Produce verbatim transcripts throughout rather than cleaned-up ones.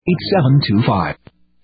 eight seven two five.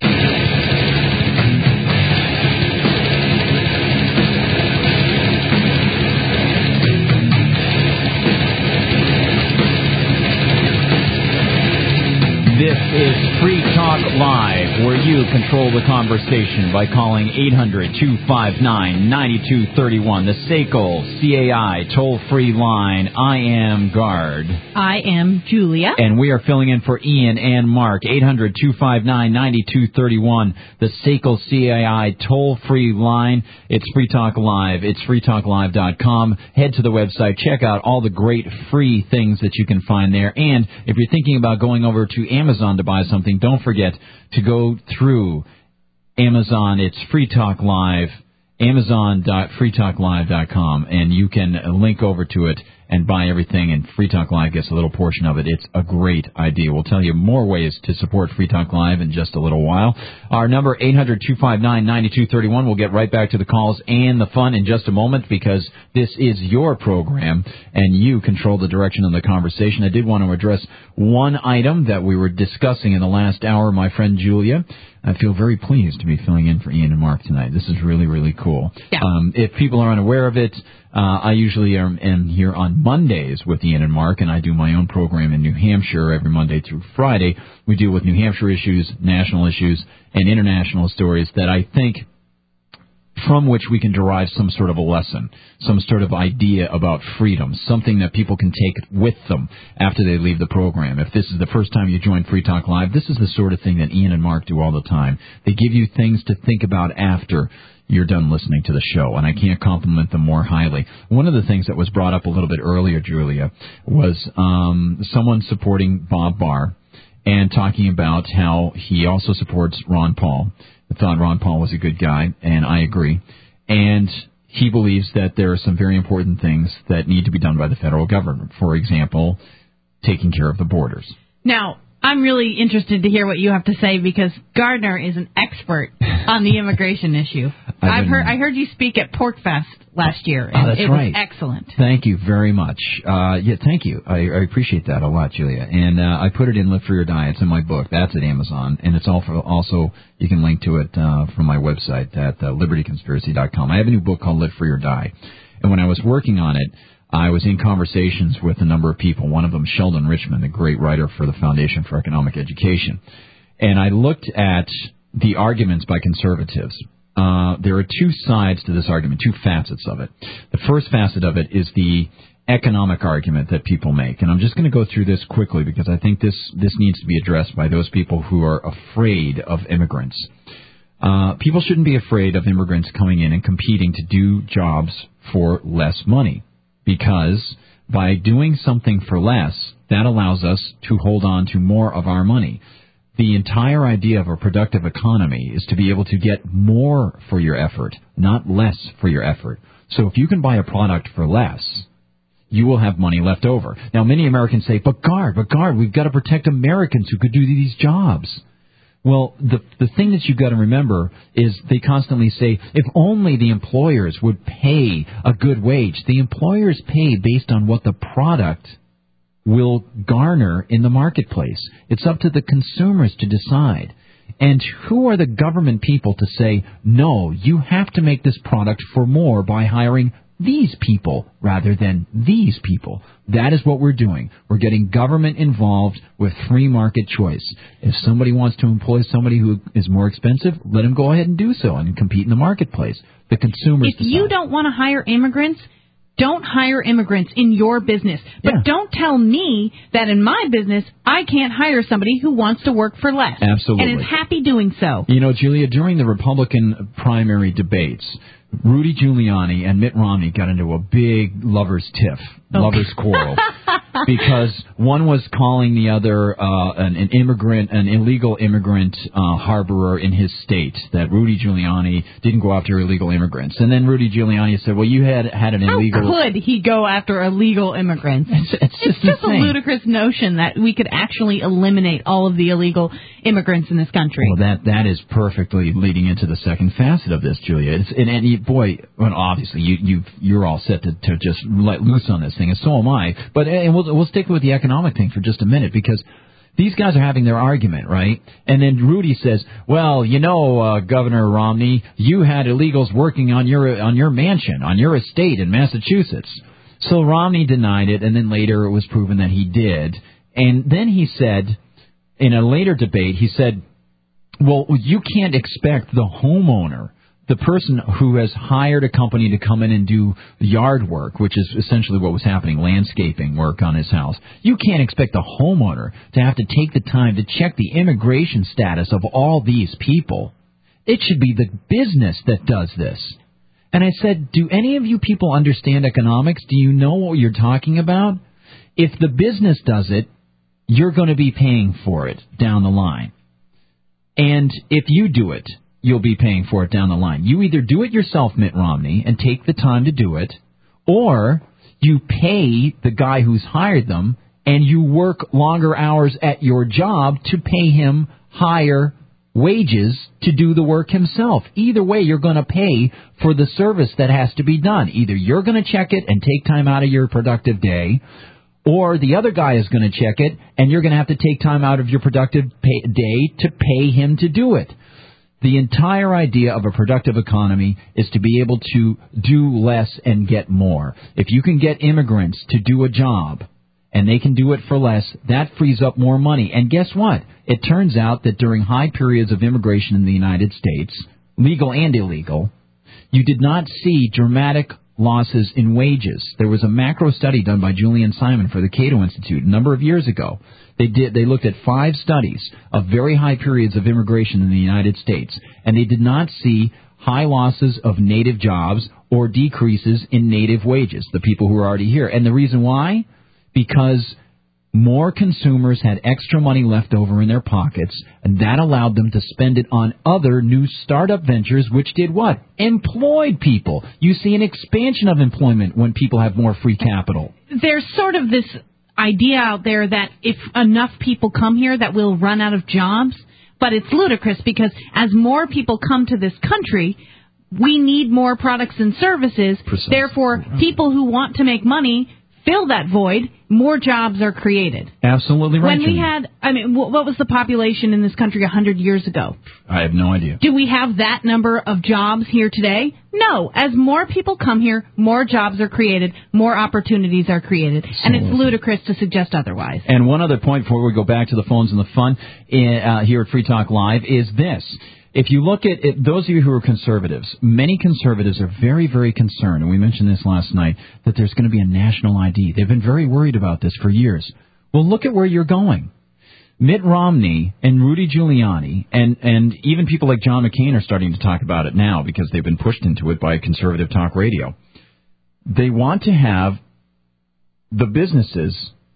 This is Free Talk Live, where you control the conversation by calling eight hundred, two five nine, nine two three one, the S A C L C A I toll-free line. I am Guard. I am Julia. And we are filling in for Ian and Mark. eight hundred, two five nine, nine two three one, the S A C L C A I toll-free line. It's Free Talk Live. It's free talk live dot com. Head to the website. Check out all the great free things that you can find there. And if you're thinking about going over to Amazon, Amazon to buy something, don't forget to go through Amazon. It's Free Talk Live, amazon dot free talk live dot com, and you can link over to it and buy everything, and Free Talk Live gets a little portion of it. It's a great idea. We'll tell you more ways to support Free Talk Live in just a little while. Our number, eight hundred, two five nine, nine two three one. We'll get right back to the calls and the fun in just a moment, because this is your program, and you control the direction of the conversation. I did want to address one item that we were discussing in the last hour, my friend Julia. I feel very pleased to be filling in for Ian and Mark tonight. This is really, really cool. Yeah. Um, if people are unaware of it, uh, I usually am, am here on Mondays with Ian and Mark, and I do my own program in New Hampshire every Monday through Friday. We deal with New Hampshire issues, national issues, and international stories that I think from which we can derive some sort of a lesson, some sort of idea about freedom, something that people can take with them after they leave the program. If this is the first time you join Free Talk Live, this is the sort of thing that Ian and Mark do all the time. They give you things to think about after you're done listening to the show, and I can't compliment them more highly. One of the things that was brought up a little bit earlier, Julia, was um, someone supporting Bob Barr and talking about how he also supports Ron Paul. I thought Ron Paul was a good guy, and I agree. And he believes that there are some very important things that need to be done by the federal government. For example, taking care of the borders. Now, I'm really interested to hear what you have to say, because Gardner is an expert on the immigration issue. I've, I've heard I heard you speak at PorcFest last year, and oh, that's it right. was excellent. Thank you very much. Uh, yeah, thank you. I, I appreciate that a lot, Julia. And uh, I put it in Live Free or Die. It's in my book. That's at Amazon, and it's also also you can link to it uh, from my website at uh, liberty conspiracy dot com. I have a new book called Live Free or Die, and when I was working on it, I was in conversations with a number of people, one of them Sheldon Richman, the great writer for the Foundation for Economic Education. And I looked at the arguments by conservatives. Uh, there are two sides to this argument, two facets of it. The first facet of it is the economic argument that people make. And I'm just going to go through this quickly, because I think this, this needs to be addressed by those people who are afraid of immigrants. Uh, people shouldn't be afraid of immigrants coming in and competing to do jobs for less money, because by doing something for less, that allows us to hold on to more of our money. The entire idea of a productive economy is to be able to get more for your effort, not less for your effort. So if you can buy a product for less, you will have money left over. Now, many Americans say, but Guard, but Guard, we've got to protect Americans who could do these jobs. Well, the the thing that you've got to remember is they constantly say, if only the employers would pay a good wage. The employers pay based on what the product will garner in the marketplace. It's up to the consumers to decide. And who are the government people to say, no, you have to make this product for more by hiring these people rather than these people? That is what we're doing. We're getting government involved with free market choice. If somebody wants to employ somebody who is more expensive, let them go ahead and do so and compete in the marketplace. The consumers If decide. you don't want to hire immigrants, don't hire immigrants in your business. But Yeah. don't tell me that in my business I can't hire somebody who wants to work for less. Absolutely. And is happy doing so. You know, Julia, during the Republican primary debates, Rudy Giuliani and Mitt Romney got into a big lovers' tiff, Okay. lovers' quarrel, because one was calling the other uh, an, an immigrant, an illegal immigrant uh, harborer in his state, that Rudy Giuliani didn't go after illegal immigrants. And then Rudy Giuliani said, well, you had had an illegal... How could he go after illegal immigrants? It's, it's just, It's just a insane. ludicrous notion that we could actually eliminate all of the illegal immigrants in this country. Well, that that is perfectly leading into the second facet of this, Julia. It's, and, and you, boy, well, obviously you you you're all set to, to just let loose on this thing, and so am I. But and we'll we'll stick with the economic thing for just a minute, because these guys are having their argument, right? And then Rudy says, well, you know, uh, Governor Romney, you had illegals working on your on your mansion, on your estate in Massachusetts. So Romney denied it, and then later it was proven that he did. And then he said, in a later debate, he said, well, you can't expect the homeowner, the person who has hired a company to come in and do yard work, which is essentially what was happening, landscaping work on his house. You can't expect the homeowner to have to take the time to check the immigration status of all these people. It should be the business that does this. And I said, do any of you people understand economics? Do you know what you're talking about? If the business does it, you're going to be paying for it down the line. And if you do it, you'll be paying for it down the line. You either do it yourself, Mitt Romney, and take the time to do it, or you pay the guy who's hired them and you work longer hours at your job to pay him higher wages to do the work himself. Either way, you're going to pay for the service that has to be done. Either you're going to check it and take time out of your productive day, or the other guy is going to check it and you're going to have to take time out of your productive pay day to pay him to do it. The entire idea of a productive economy is to be able to do less and get more. If you can get immigrants to do a job and they can do it for less, that frees up more money. And guess what? It turns out that during high periods of immigration in the United States, legal and illegal, you did not see dramatic losses in wages. There was a macro study done by Julian Simon for the Cato Institute a number of years ago. They did. They looked at five studies of very high periods of immigration in the United States, and they did not see high losses of native jobs or decreases in native wages, the people who are already here. And the reason why? Because more consumers had extra money left over in their pockets, and that allowed them to spend it on other new startup ventures, which did what? Employed people. You see an expansion of employment when people have more free capital. There's sort of this idea out there that if enough people come here that we'll run out of jobs, but it's ludicrous because as more people come to this country, we need more products and services. Precisely. Therefore, people who want to make money fill that void, more jobs are created. Absolutely right. When we had, I mean, what was the population in this country one hundred years ago? I have no idea. Do we have that number of jobs here today? No. As more people come here, more jobs are created, more opportunities are created, and it's ludicrous to suggest otherwise. And one other point before we go back to the phones and the fun uh, here at Free Talk Live is this. If you look at it, those of you who are conservatives, many conservatives are very, very concerned, and we mentioned this last night, that there's going to be a national I D. They've been very worried about this for years. Well, look at where you're going. Mitt Romney and Rudy Giuliani, and, and even people like John McCain are starting to talk about it now because they've been pushed into it by conservative talk radio. They want to have the businesses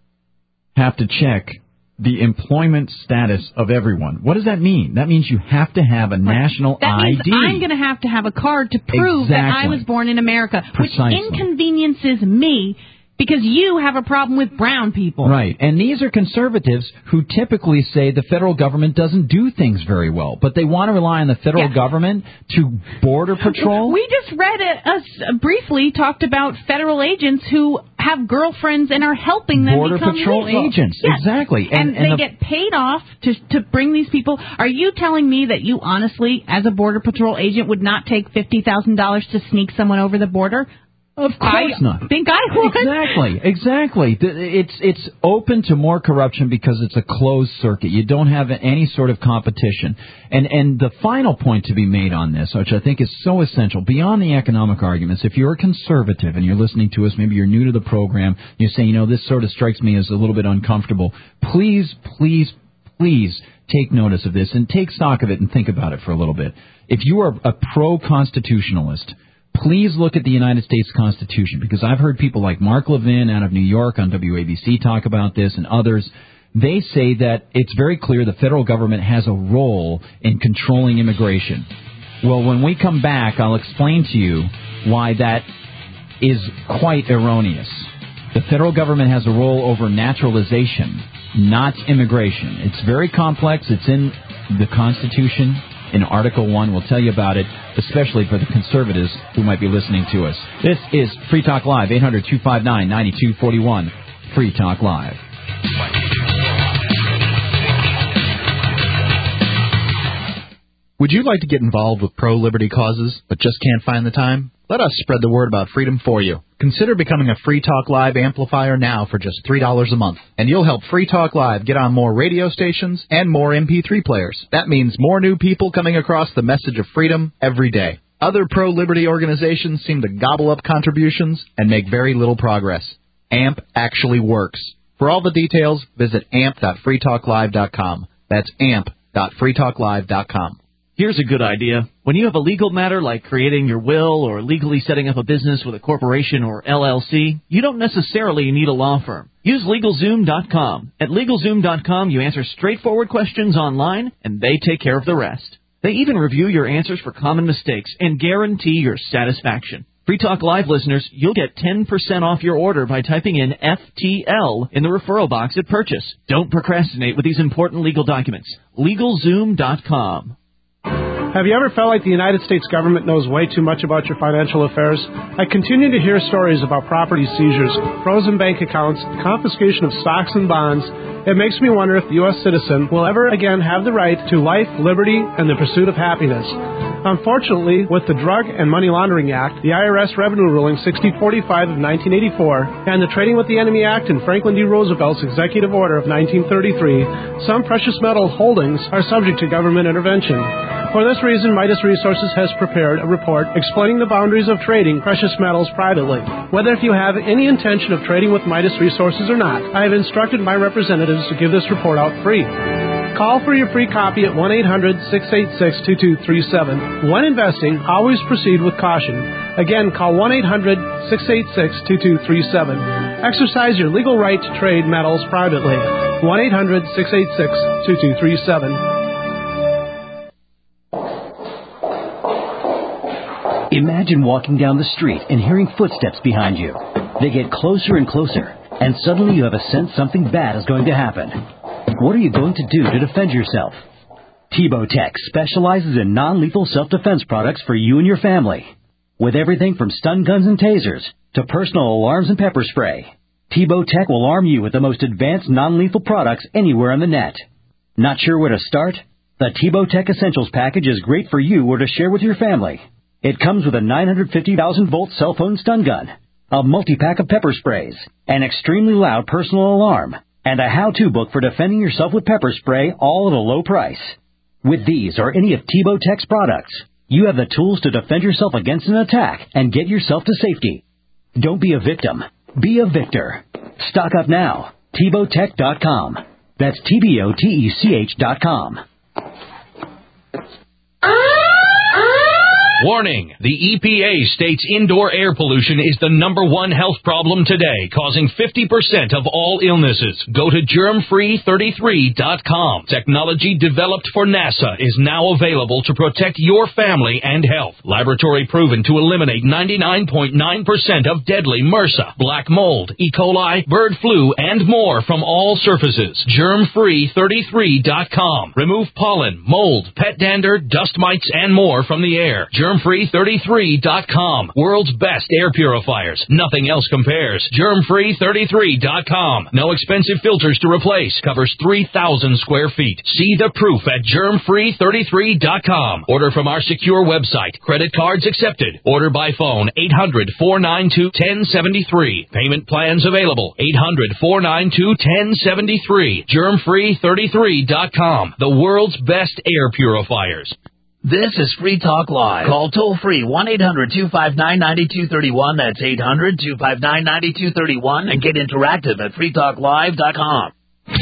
have to check the employment status of everyone. What does that mean? That means you have to have a national that I D. Means I'm going to have to have a card to prove exactly. that I was born in America, Precisely. which inconveniences me because you have a problem with brown people. Right. And these are conservatives who typically say the federal government doesn't do things very well, but they want to rely on the federal yeah. government to border patrol. We just read it, uh, briefly talked about federal agents who have girlfriends and are helping them border become patrol legal. agents. Yes. Exactly. And, And, and they the, get paid off to to bring these people. Are you telling me that you honestly, as a border patrol agent, would not take fifty thousand dollars to sneak someone over the border? Of course I not. think I would. Exactly, exactly. It's it's open to more corruption because it's a closed circuit. You don't have any sort of competition. And and the final point to be made on this, which I think is so essential, beyond the economic arguments, if you're a conservative and you're listening to us, maybe you're new to the program, you say, you know, this sort of strikes me as a little bit uncomfortable, please, please, please take notice of this and take stock of it and think about it for a little bit. If you are a pro-constitutionalist, please look at the United States Constitution, because I've heard people like Mark Levin out of New York on W A B C talk about this and others. They say that it's very clear the federal government has a role in controlling immigration. Well, when we come back, I'll explain to you why that is quite erroneous. The federal government has a role over naturalization, not immigration. It's very complex. It's in the Constitution. In Article one, we'll tell you about it, especially for the conservatives who might be listening to us. This is Free Talk Live, eight hundred two five nine nine two four one, Free Talk Live. Would you like to get involved with pro-liberty causes but just can't find the time? Let us spread the word about freedom for you. Consider becoming a Free Talk Live amplifier now for just three dollars a month, and you'll help Free Talk Live get on more radio stations and more M P three players. That means more new people coming across the message of freedom every day. Other pro-liberty organizations seem to gobble up contributions and make very little progress. A M P actually works. For all the details, visit amp dot free talk live dot com. That's amp dot free talk live dot com. Here's a good idea. When you have a legal matter like creating your will or legally setting up a business with a corporation or L L C, you don't necessarily need a law firm. Use LegalZoom dot com. At LegalZoom dot com, you answer straightforward questions online, and they take care of the rest. They even review your answers for common mistakes and guarantee your satisfaction. Free Talk Live listeners, you'll get ten percent off your order by typing in F T L in the referral box at purchase. Don't procrastinate with these important legal documents. LegalZoom dot com. Have you ever felt like the United States government knows way too much about your financial affairs? I continue to hear stories about property seizures, frozen bank accounts, confiscation of stocks and bonds. It makes me wonder if the U S citizen will ever again have the right to life, liberty, and the pursuit of happiness. Unfortunately, with the Drug and Money Laundering Act, the I R S Revenue Ruling sixty forty-five of nineteen eighty-four, and the Trading with the Enemy Act and Franklin D. Roosevelt's Executive Order of nineteen thirty-three, some precious metal holdings are subject to government intervention. For this reason, Midas Resources has prepared a report explaining the boundaries of trading precious metals privately. Whether if you have any intention of trading with Midas Resources or not, I have instructed my representatives to give this report out free. Call for your free copy at one eight hundred six eight six two two three seven. When investing, always proceed with caution. Again, call one eight hundred six eight six two two three seven. Exercise your legal right to trade metals privately. one eight hundred six eight six two two three seven. Imagine walking down the street and hearing footsteps behind you. They get closer and closer, and suddenly you have a sense something bad is going to happen. What are you going to do to defend yourself? Tebow Tech specializes in non-lethal self-defense products for you and your family. With everything from stun guns and tasers to personal alarms and pepper spray, Tebow Tech will arm you with the most advanced non-lethal products anywhere on the net. Not sure where to start? The Tebow Tech Essentials package is great for you or to share with your family. It comes with a nine hundred fifty thousand volt cell phone stun gun, a multi-pack of pepper sprays, an extremely loud personal alarm, and a how-to book for defending yourself with pepper spray, all at a low price. With these or any of Tebow Tech's products, you have the tools to defend yourself against an attack and get yourself to safety. Don't be a victim. Be a victor. Stock up now. Tebow Tech dot com. That's T B O T E C H dot com. Warning! The E P A states indoor air pollution is the number one health problem today, causing fifty percent of all illnesses. Go to germ free thirty-three dot com. Technology developed for NASA is now available to protect your family and health. Laboratory proven to eliminate ninety-nine point nine percent of deadly MRSA, black mold, E. coli, bird flu, and more from all surfaces. germ free thirty-three dot com. Remove pollen, mold, pet dander, dust mites, and more from the air. germ free thirty-three dot com. World's best air purifiers. Nothing else compares. germ free thirty-three dot com. No expensive filters to replace. Covers three thousand square feet. See the proof at germ free thirty-three dot com. Order from our secure website. Credit cards accepted. Order by phone eight hundred four nine two one oh seven three. Payment plans available. eight hundred four nine two one oh seven three. germ free thirty-three dot com. The world's best air purifiers. This is Free Talk Live. Call toll-free one eight hundred two five nine nine two three one. That's eight hundred two five nine nine two three one. And get interactive at free talk live dot com.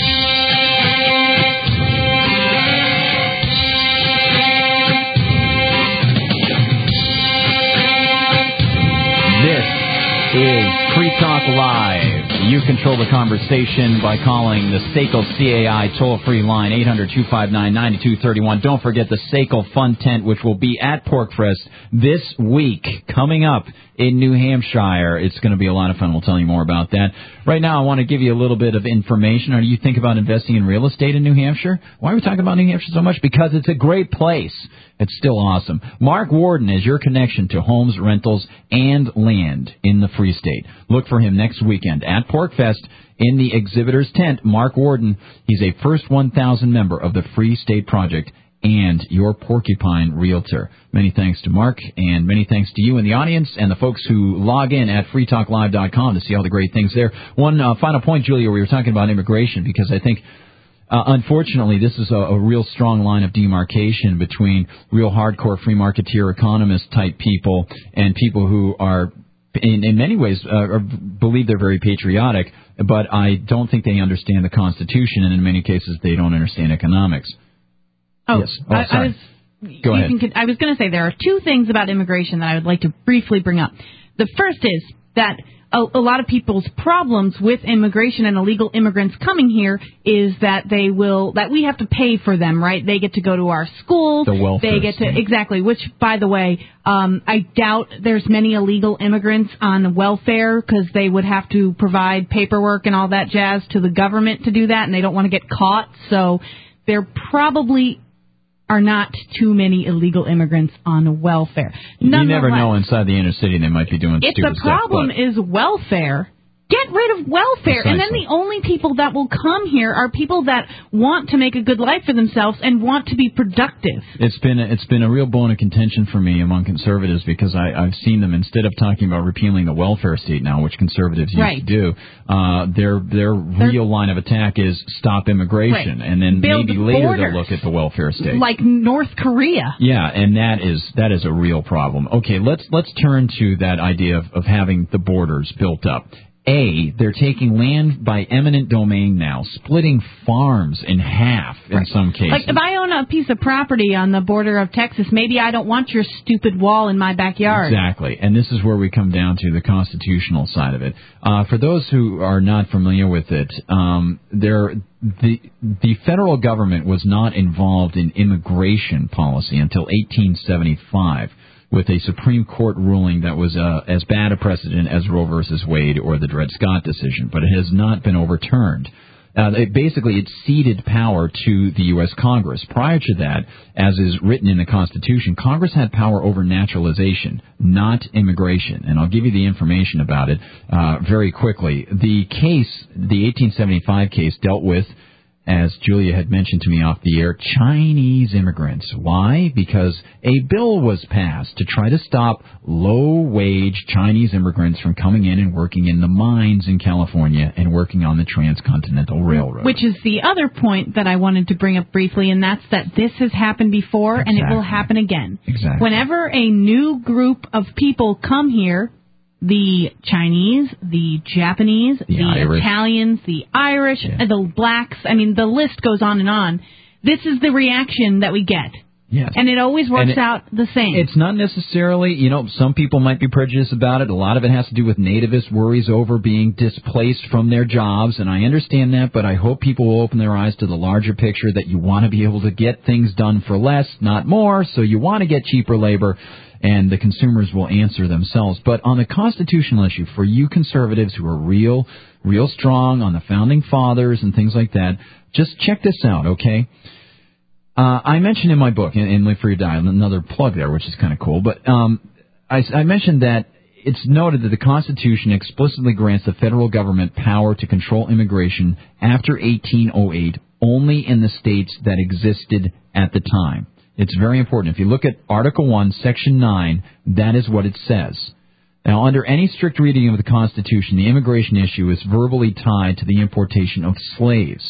This is Free Talk Live. You control the conversation by calling the S A C L C A I toll-free line, eight hundred two five nine nine two three one. Don't forget the S A C L Fun Tent, which will be at PorcFest this week, coming up in New Hampshire. It's going to be a lot of fun. We'll tell you more about that. Right now, I want to give you a little bit of information. Are you think about investing in real estate in New Hampshire? Why are we talking about New Hampshire so much? Because it's a great place. It's still awesome. Mark Warden is your connection to homes, rentals, and land in the Free State. Look for him next weekend at PorcFest in the exhibitor's tent. Mark Warden, he's a First one thousand member of the Free State Project and your Porcupine Realtor. Many thanks to Mark, and many thanks to you in the audience and the folks who log in at free talk live dot com to see all the great things there. One uh, final point, Julia, we were talking about immigration, because I think, uh, unfortunately, this is a, a real strong line of demarcation between real hardcore free marketeer economist-type people and people who are, in, in many ways, uh, are, believe they're very patriotic, but I don't think they understand the Constitution, and in many cases they don't understand economics. Oh, yes. oh I, sorry. I was, Go ahead. Can, I was going to say there are two things about immigration that I would like to briefly bring up. The first is that a, a lot of people's problems with immigration and illegal immigrants coming here is that they will that we have to pay for them, right? They get to go to our schools. The welfare They get to state. exactly. Which, by the way, um, I doubt there's many illegal immigrants on welfare because they would have to provide paperwork and all that jazz to the government to do that, and they don't want to get caught. So there probably are not too many illegal immigrants on welfare. You never know inside the inner city they might be doing if stupid the problem stuff. But is welfare, get rid of welfare. Precisely. And then the only people that will come here are people that want to make a good life for themselves and want to be productive. It's been a, it's been a real bone of contention for me among conservatives, because I, I've seen them, instead of talking about repealing the welfare state now, which conservatives used Right. to do, uh, their their They're, real line of attack is stop immigration, Right. and then Build maybe later borders. they'll look at the welfare state. like North Korea. Yeah, and that is that is a real problem. Okay, let's let's turn to that idea of, of having the borders built up. A, they're taking land by eminent domain now, splitting farms in half in some cases. Like, if I own a piece of property on the border of Texas, maybe I don't want your stupid wall in my backyard. Exactly, and this is where we come down to the constitutional side of it. Uh, for those who are not familiar with it, um, there the the federal government was not involved in immigration policy until eighteen seventy-five. With a Supreme Court ruling that was uh, as bad a precedent as Roe versus Wade or the Dred Scott decision, but it has not been overturned. Uh, it basically, it ceded power to the U S. Congress. Prior to that, as is written in the Constitution, Congress had power over naturalization, not immigration. And I'll give you the information about it uh, very quickly. The case, the eighteen seventy-five case, dealt with, as Julia had mentioned to me off the air, Chinese immigrants. Why? Because a bill was passed to try to stop low-wage Chinese immigrants from coming in and working in the mines in California and working on the Transcontinental Railroad. Which is the other point that I wanted to bring up briefly, and that's that this has happened before, Exactly. and it will happen again. Exactly. Whenever a new group of people come here, the Chinese, the Japanese, The the, Irish. Italians, the Irish, Yeah. uh, the blacks, I mean, the list goes on and on. This is the reaction that we get. Yes. And it always works And it- out the same. It's not necessarily, you know, some people might be prejudiced about it. A lot of it has to do with nativist worries over being displaced from their jobs, and I understand that, but I hope people will open their eyes to the larger picture that you want to be able to get things done for less, not more, so you want to get cheaper labor, and the consumers will answer themselves. But on the constitutional issue, for you conservatives who are real, real strong on the founding fathers and things like that, just check this out, okay? Uh, I mentioned in my book, in, in Live Free or Die, another plug there, which is kind of cool, but um, I, I mentioned that it's noted that the Constitution explicitly grants the federal government power to control immigration after eighteen oh eight only in the states that existed at the time. It's very important. If you look at Article one, Section nine, that is what it says. Now, under any strict reading of the Constitution, the immigration issue is verbally tied to the importation of slaves.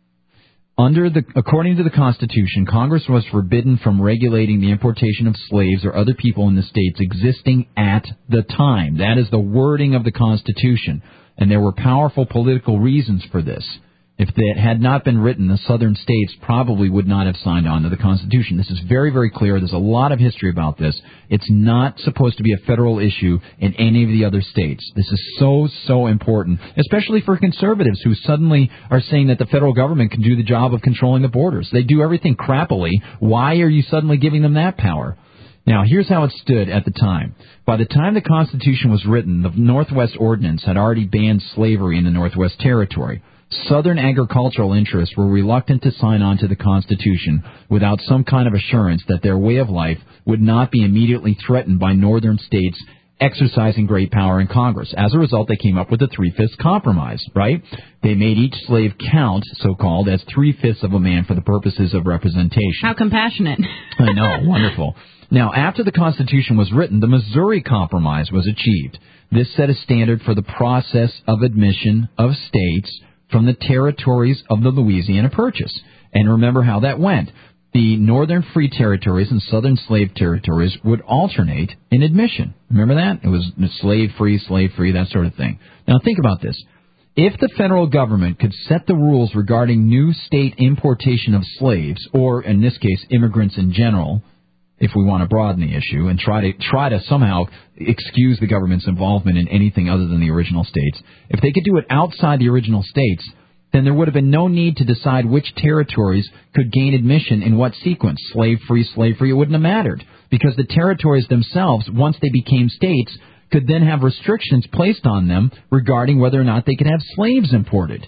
Under the, according to the Constitution, Congress was forbidden from regulating the importation of slaves or other people in the states existing at the time. That is the wording of the Constitution, and there were powerful political reasons for this. If it had not been written, the southern states probably would not have signed on to the Constitution. This is very, very clear. There's a lot of history about this. It's not supposed to be a federal issue in any of the other states. This is so, so important, especially for conservatives who suddenly are saying that the federal government can do the job of controlling the borders. They do everything crappily. Why are you suddenly giving them that power? Now, here's how it stood at the time. By the time the Constitution was written, the Northwest Ordinance had already banned slavery in the Northwest Territory. Southern agricultural interests were reluctant to sign on to the Constitution without some kind of assurance that their way of life would not be immediately threatened by northern states exercising great power in Congress. As a result, they came up with the three-fifths compromise, right? They made each slave count, so-called, as three-fifths of a man for the purposes of representation. How compassionate. I know, wonderful. Now, after the Constitution was written, the Missouri Compromise was achieved. This set a standard for the process of admission of states from the territories of the Louisiana Purchase. And remember how that went. The northern free territories and southern slave territories would alternate in admission. Remember that? It was slave-free, slave-free, that sort of thing. Now, think about this. If the federal government could set the rules regarding new state importation of slaves, or in this case, immigrants in general, if we want to broaden the issue and try to try to somehow excuse the government's involvement in anything other than the original states, if they could do it outside the original states, then there would have been no need to decide which territories could gain admission in what sequence, slave-free, slave-free. It wouldn't have mattered, because the territories themselves, once they became states, could then have restrictions placed on them regarding whether or not they could have slaves imported.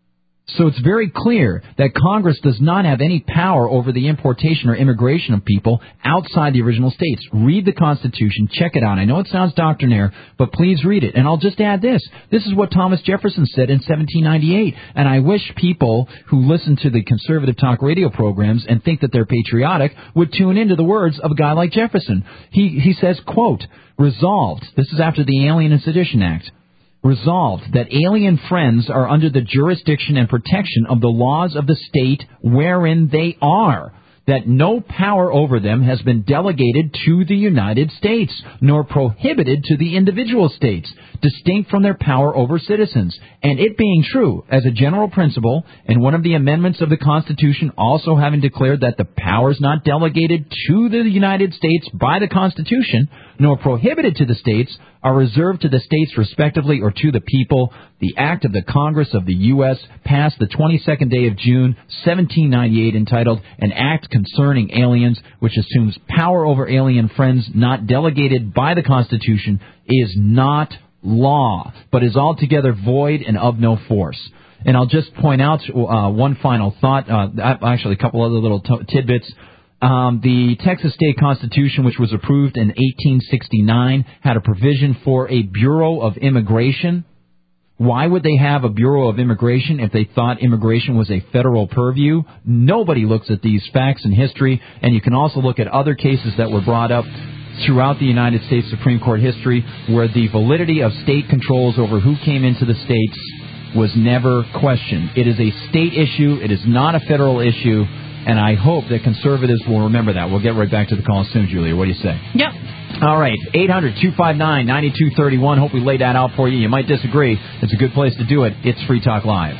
So it's very clear that Congress does not have any power over the importation or immigration of people outside the original states. Read the Constitution. Check it out. I know it sounds doctrinaire, but please read it. And I'll just add this. This is what Thomas Jefferson said in seventeen ninety-eight. And I wish people who listen to the conservative talk radio programs and think that they're patriotic would tune into the words of a guy like Jefferson. He, he says, quote, resolved, this is after the Alien and Sedition Act, resolved that alien friends are under the jurisdiction and protection of the laws of the state wherein they are, that no power over them has been delegated to the United States, nor prohibited to the individual states, distinct from their power over citizens. And it being true, as a general principle, and one of the amendments of the Constitution also having declared that the powers not delegated to the United States by the Constitution, nor prohibited to the states, are reserved to the states respectively or to the people. The Act of the Congress of the U S passed the twenty-second day of June, seventeen ninety-eight, entitled An Act Concerning Aliens, which assumes power over alien friends not delegated by the Constitution, is not law, but is altogether void and of no force. And I'll just point out uh, one final thought, uh, actually a couple other little t- tidbits. Um, the Texas State Constitution, which was approved in eighteen sixty-nine, had a provision for a Bureau of Immigration. Why would they have a Bureau of Immigration if they thought immigration was a federal purview? Nobody looks at these facts in history, and you can also look at other cases that were brought up throughout the United States Supreme Court history where the validity of state controls over who came into the states was never questioned. It is a state issue. It is not a federal issue. And I hope that conservatives will remember that. We'll get right back to the call soon, Julia. What do you say? Yep. All right. eight hundred two five nine nine two three one. Hope we laid that out for you. You might disagree. It's a good place to do it. It's Free Talk Live.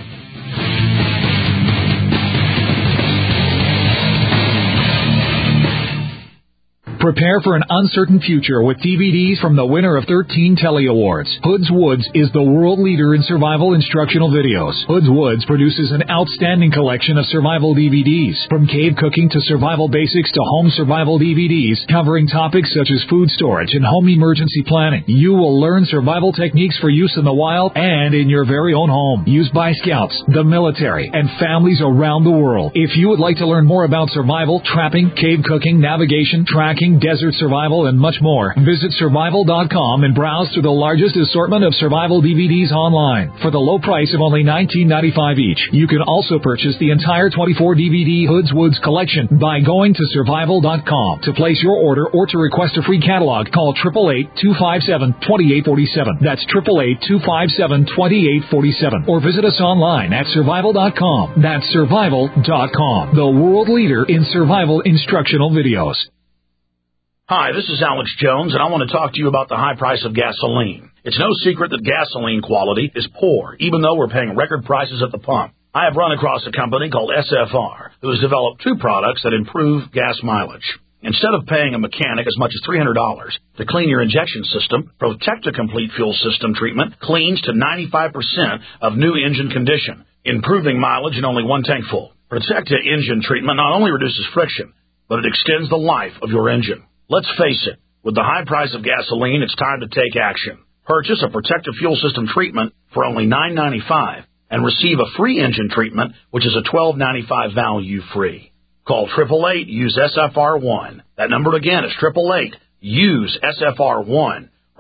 Prepare for an uncertain future with D V Ds from the winner of thirteen Telly Awards. Hoods Woods is the world leader in survival instructional videos. Hoods Woods produces an outstanding collection of survival D V Ds, from cave cooking to survival basics to home survival D V Ds, covering topics such as food storage and home emergency planning. You will learn survival techniques for use in the wild and in your very own home, used by scouts, the military, and families around the world. If you would like to learn more about survival, trapping, cave cooking, navigation, tracking, desert survival, and much more, visit survival dot com and browse through the largest assortment of survival D V Ds online for the low price of only nineteen ninety-five each. You can also purchase the entire twenty-four D V D Hoods Woods collection by going to survival dot com. To place your order or to request a free catalog, call eight eight eight, two five seven, two eight four seven. That's eight eight eight, two five seven, two eight four seven. Or visit us online at survival dot com. That's survival dot com, the world leader in survival instructional videos. Hi, this is Alex Jones, and I want to talk to you about the high price of gasoline. It's no secret that gasoline quality is poor, even though we're paying record prices at the pump. I have run across a company called S F R, who has developed two products that improve gas mileage. Instead of paying a mechanic as much as three hundred dollars to clean your injection system, Protecta Complete Fuel System treatment cleans to ninety-five percent of new engine condition, improving mileage in only one tank full. Protecta engine treatment not only reduces friction, but it extends the life of your engine. Let's face it, with the high price of gasoline, it's time to take action. Purchase a Protecta Fuel System treatment for only nine ninety-five and receive a free engine treatment, which is a twelve ninety-five value free. Call eight eight eight, use S F R one. That number again is eight eight eight, use S F R one.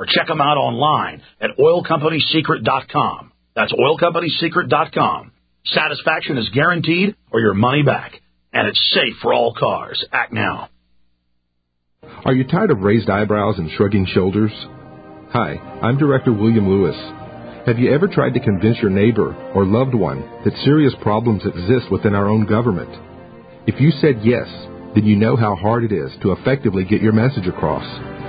or check them out online at oil company secret dot com. That's oil company secret dot com. Satisfaction is guaranteed or your money back. And it's safe for all cars. Act now. Are you tired of raised eyebrows and shrugging shoulders? Hi, I'm Director William Lewis. Have you ever tried to convince your neighbor or loved one that serious problems exist within our own government? If you said yes, then you know how hard it is to effectively get your message across.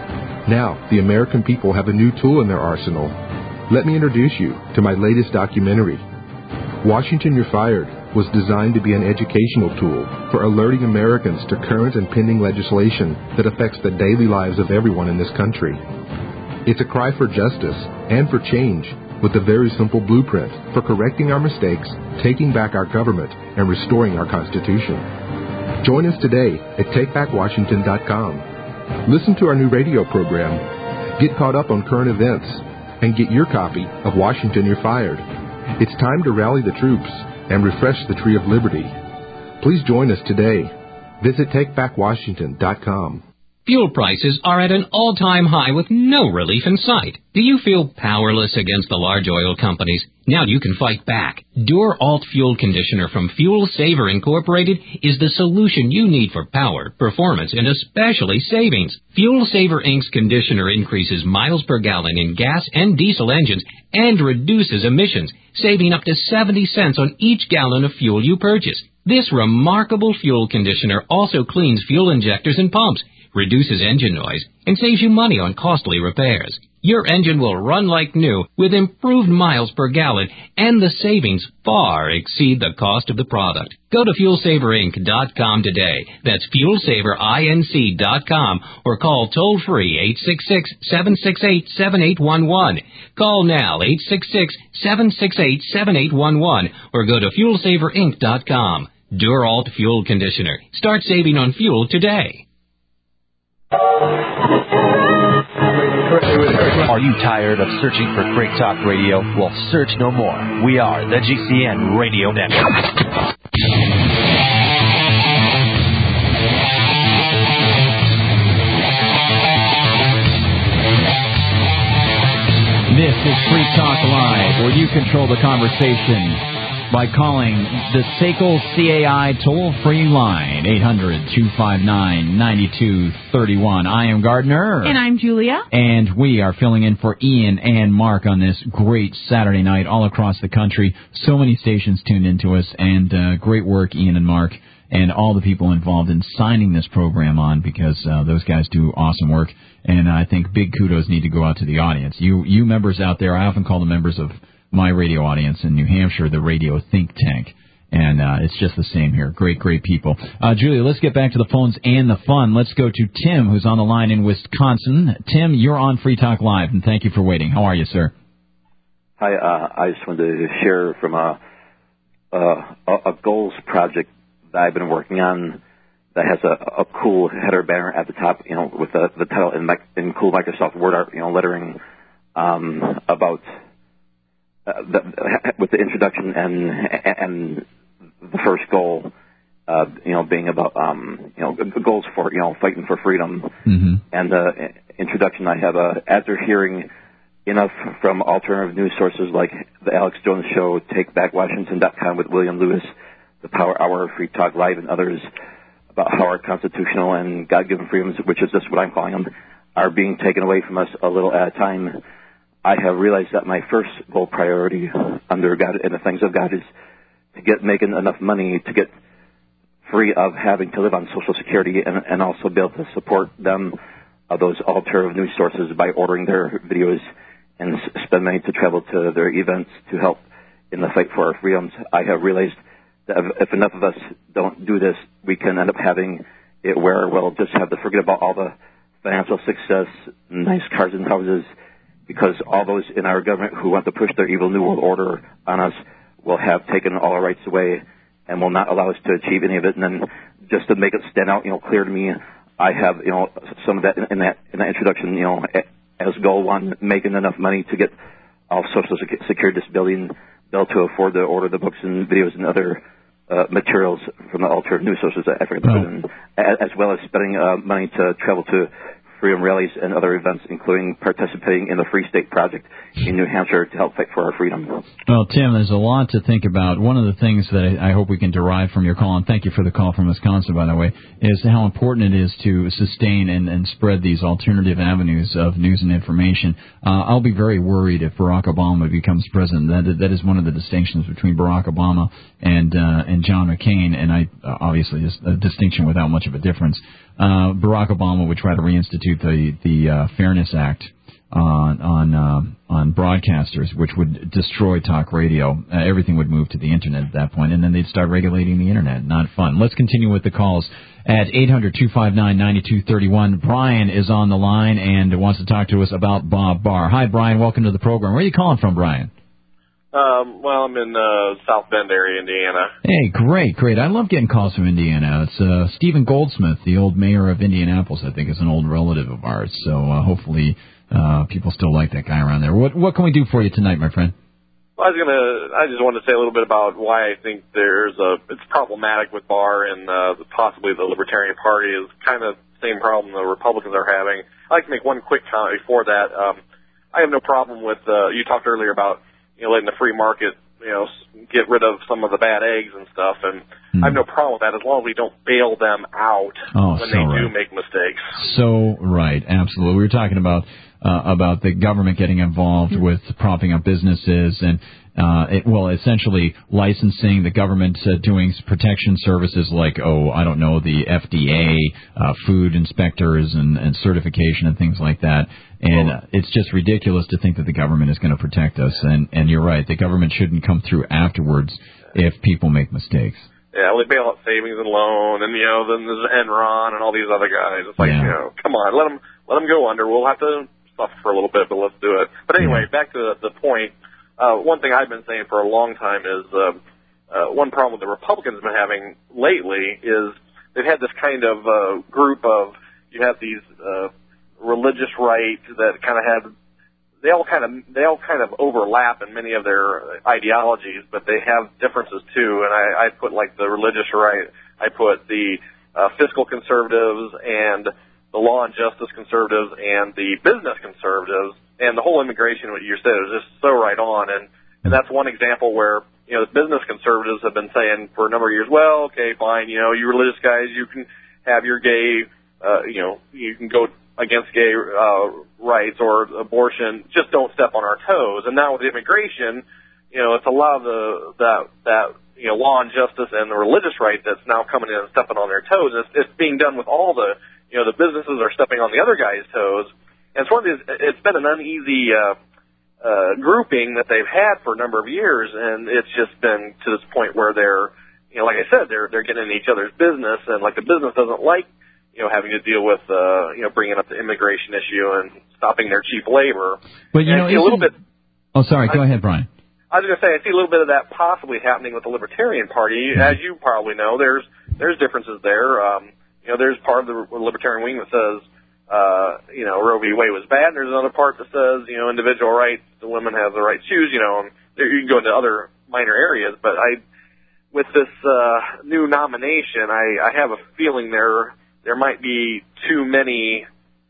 Now, the American people have a new tool in their arsenal. Let me introduce you to my latest documentary. Washington, You're Fired was designed to be an educational tool for alerting Americans to current and pending legislation that affects the daily lives of everyone in this country. It's a cry for justice and for change, with a very simple blueprint for correcting our mistakes, taking back our government, and restoring our Constitution. Join us today at take back washington dot com. Listen to our new radio program, get caught up on current events, and get your copy of Washington, You're Fired. It's time to rally the troops and refresh the tree of liberty. Please join us today. Visit take back washington dot com. Fuel prices are at an all-time high with no relief in sight. Do you feel powerless against the large oil companies? Now you can fight back. Dur Alt Fuel Conditioner from Fuel Saver Incorporated is the solution you need for power, performance, and especially savings. Fuel Saver Incorporated's conditioner increases miles per gallon in gas and diesel engines and reduces emissions, saving up to seventy cents on each gallon of fuel you purchase. This remarkable fuel conditioner also cleans fuel injectors and pumps, reduces engine noise, and saves you money on costly repairs. Your engine will run like new with improved miles per gallon, and the savings far exceed the cost of the product. Go to fuel saver inc dot com today. That's fuel saver inc dot com, or call toll-free eight six six, seven six eight, seven eight one one. Call now eight six six, seven six eight, seven eight one one, or go to fuel saver inc dot com. Dur Alt Fuel Conditioner. Start saving on fuel today. Are you tired of searching for Great Talk Radio? Well, search no more. We are the G C N Radio Network. This is Free Talk Live, where you control the conversation by calling the S A C L C A I toll-free line, eight hundred, two five nine, nine two three one. I am Gardner. And I'm Julia. And we are filling in for Ian and Mark on this great Saturday night all across the country. So many stations tuned into us, and uh, great work, Ian and Mark, and all the people involved in signing this program on, because uh, those guys do awesome work. And I think big kudos need to go out to the audience. You, you members out there, I often call the members of my radio audience in New Hampshire the radio think tank, and uh, it's just the same here. Great, great people. Uh, Julia, let's get back to the phones and the fun. Let's go to Tim, who's on the line in Wisconsin. Tim, you're on Free Talk Live, and thank you for waiting. How are you, sir? Hi, uh, I just wanted to share from a, a, a goals project that I've been working on that has a, a cool header banner at the top, you know, with the, the title in, in cool Microsoft Word art, you know, lettering um, about Uh, the, with the introduction and and the first goal, uh, you know, being about um, you know goals for you know fighting for freedom. Mm-hmm. And the introduction, I have a after hearing enough from alternative news sources like the Alex Jones Show, take back washington dot com with William Lewis, the Power Hour, Free Talk Live, and others about how our constitutional and God-given freedoms, which is just what I'm calling them, are being taken away from us a little at a time. I have realized that my first goal priority under God and the things of God is to get making enough money to get free of having to live on Social Security, and, and also be able to support them, uh, those alternative news sources, by ordering their videos and s- spend money to travel to their events to help in the fight for our freedoms. I have realized that if, if enough of us don't do this, we can end up having it where we'll just have to forget about all the financial success, nice cars and houses, because all those in our government who want to push their evil New World Order on us will have taken all our rights away and will not allow us to achieve any of it. And then just to make it stand out, you know, clear to me, I have, you know, some of that in that in that introduction, you know, as goal one, making enough money to get all Social Security disability bill to afford to order the books and videos and other uh, materials from the alternative news sources that I forget, oh. as well as spending uh, money to travel to freedom rallies and other events, including participating in the Free State Project in New Hampshire to help fight for our freedom. Well, Tim, there's a lot to think about. One of the things that I hope we can derive from your call, and thank you for the call from Wisconsin, by the way, is how important it is to sustain and, and spread these alternative avenues of news and information. Uh, I'll be very worried if Barack Obama becomes president. That that is one of the distinctions between Barack Obama and uh, and John McCain, and I uh, obviously is a distinction without much of a difference. Uh, Barack Obama would try to reinstitute the the uh, Fairness Act on on uh, on broadcasters, which would destroy talk radio. Uh, everything would move to the internet at that point, and then they'd start regulating the internet. Not fun. Let's continue with the calls at eight hundred, two five nine, nine two three one. Brian is on the line and wants to talk to us about Bob Barr. Hi, Brian. Welcome to the program. Where are you calling from, Brian? Um, well, I'm in uh, South Bend area, Indiana. Hey, great, great. I love getting calls from Indiana. It's uh, Stephen Goldsmith, the old mayor of Indianapolis, I think is an old relative of ours. So uh, hopefully uh, people still like that guy around there. What what can we do for you tonight, my friend? Well, I was gonna. I just wanted to say a little bit about why I think there's a. It's problematic with Barr and uh, possibly the Libertarian Party is kind of the same problem the Republicans are having. I'd like to make one quick comment before that. Um, I have no problem with. Uh, you talked earlier about. You know, letting the free market, you know, get rid of some of the bad eggs and stuff, and mm. I have no problem with that as long as we don't bail them out oh, when so they right. do make mistakes. So right, absolutely. We were talking about uh, about the government getting involved mm. with propping up businesses and. Uh, it, well, essentially licensing the government uh, doing protection services like, oh, I don't know, the F D A, uh, food inspectors and, and certification and things like that. And uh, it's just ridiculous to think that the government is going to protect us. And, and you're right, the government shouldn't come through afterwards if people make mistakes. Yeah, they bail out savings and loan, and, you know, then there's Enron and all these other guys. It's like, yeah. you know, come on, let them, let them go under. We'll have to suffer for a little bit, but let's do it. But anyway, yeah. back to the, the point. Uh, one thing I've been saying for a long time is uh, uh, one problem the Republicans have been having lately is they've had this kind of uh, group of, you have these uh, religious right that kind of have, they all kind of, they all kind of overlap in many of their ideologies, but they have differences too. And I, I put like the religious right, I put the uh, fiscal conservatives and the law and justice conservatives and the business conservatives. And the whole immigration, what you said, is just so right on. And, and that's one example where, you know, the business conservatives have been saying for a number of years, well, okay, fine, you know, you religious guys, you can have your gay, uh, you know, you can go against gay uh, rights or abortion, just don't step on our toes. And now with immigration, you know, it's a lot of the, that, that, you know, law and justice and the religious right that's now coming in and stepping on their toes. It's, it's being done with all the, you know, the businesses are stepping on the other guy's toes. And it's one of these, it's been an uneasy uh, uh, grouping that they've had for a number of years, and it's just been to this point where they're, you know, like I said, they're they're getting in each other's business, and like the business doesn't like, you know, having to deal with, uh, you know, bringing up the immigration issue and stopping their cheap labor. But you and know, I see a little bit. Oh, sorry. Go I, ahead, Brian. I was going to say I see a little bit of that possibly happening with the Libertarian Party, as you probably know. There's there's differences there. Um, you know, there's part of the Libertarian wing that says. Uh, you know, Roe v. Wade was bad, and there's another part that says, you know, individual rights, the women have the right to choose, you know, and there, you can go into other minor areas, but I, with this, uh, new nomination, I, I have a feeling there, there might be too many,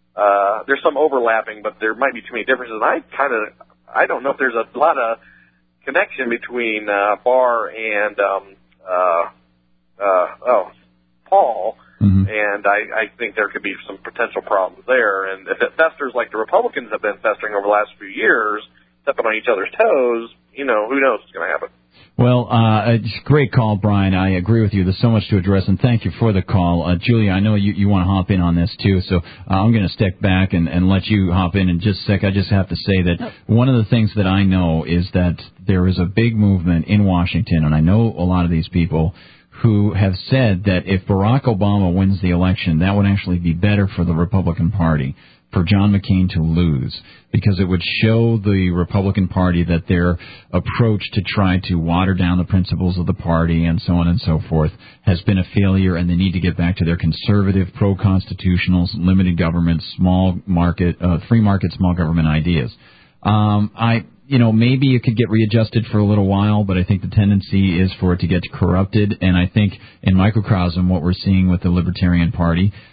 uh, there's some overlapping, but there might be too many differences, and I kind of, I don't know if there's a lot of connection between, uh, Barr and, um, uh, uh, oh, Paul. Mm-hmm. And I, I think there could be some potential problems there. And if it festers like the Republicans have been festering over the last few years, stepping on each other's toes, you know, who knows what's going to happen. Well, uh, great call, Brian. I agree with you. There's so much to address, and thank you for the call. Uh, Julia, I know you, you want to hop in on this, too, so uh, I'm going to step back and, and let you hop in in just a sec. I just have to say that one of the things that I know is that there is a big movement in Washington, and I know a lot of these people who have said that if Barack Obama wins the election, that would actually be better for the Republican Party, for John McCain to lose, because it would show the Republican Party that their approach to try to water down the principles of the party and so on and so forth has been a failure, and they need to get back to their conservative, pro-constitutional, limited government, small market, uh, free market, small government ideas. Um, I... You know, maybe it could get readjusted for a little while, but I think the tendency is for it to get corrupted. And I think in microcosm, what we're seeing with the Libertarian Party,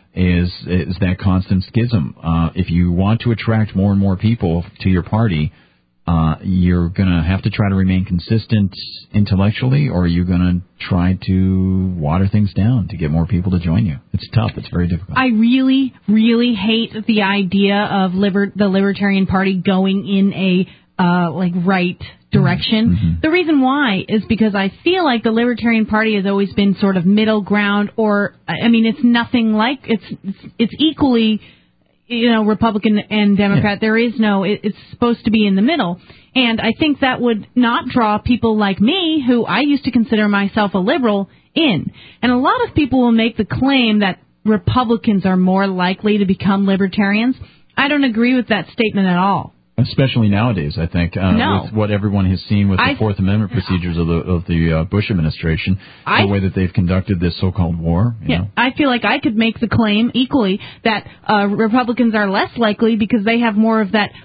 is is that constant schism. Uh, if you want to attract more and more people to your party, uh, you're going to have to try to remain consistent intellectually, or are you going to try to water things down to get more people to join you? It's tough. It's very difficult. I really, really hate the idea of liber- the Libertarian Party going in a uh, like right direction. Mm-hmm. The reason why is because I feel like the Libertarian Party has always been sort of middle ground, or I mean, it's nothing like it's it's, it's equally, you know, Republican and Democrat. Yeah. There is no, it, it's supposed to be in the middle. And I think that would not draw people like me, who I used to consider myself a liberal, in. And a lot of people will make the claim that Republicans are more likely to become libertarians. I don't agree with that statement at all. Especially nowadays, I think, uh, no. with what everyone has seen with the I, Fourth Amendment procedures of the of the uh, Bush administration, I, the way that they've conducted this so-called war. You yeah, know. I feel like I could make the claim equally that uh, Republicans are less likely because they have more of that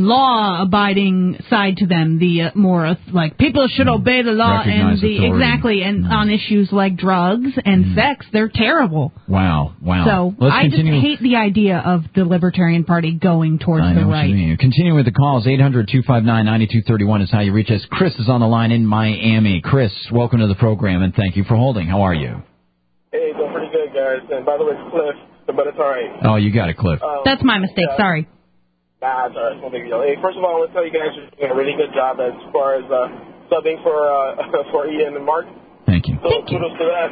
law-abiding side to them, the uh, more uh, like people should mm. obey the law, Recognize and the authority. exactly, and mm. on issues like drugs and mm. sex, they're terrible. Wow, wow. So Let's I continue. just hate the idea of the Libertarian Party going towards I the know right. What you mean. Continue with the calls. eight hundred two five nine nine two three one is how you reach us. Chris is on the line in Miami. Chris, welcome to the program, and thank you for holding. How are you? Hey, doing pretty good, guys. And by the way, it's Cliff, but it's all right. Oh, you got it, Cliff. Um, That's my mistake. Yeah. Sorry. Nah, it's all right. It's no big deal. Hey, first of all, I want to tell you guys you're doing a really good job as far as uh, subbing for uh, for Ian and Mark. Thank you. So Thank kudos you. to that.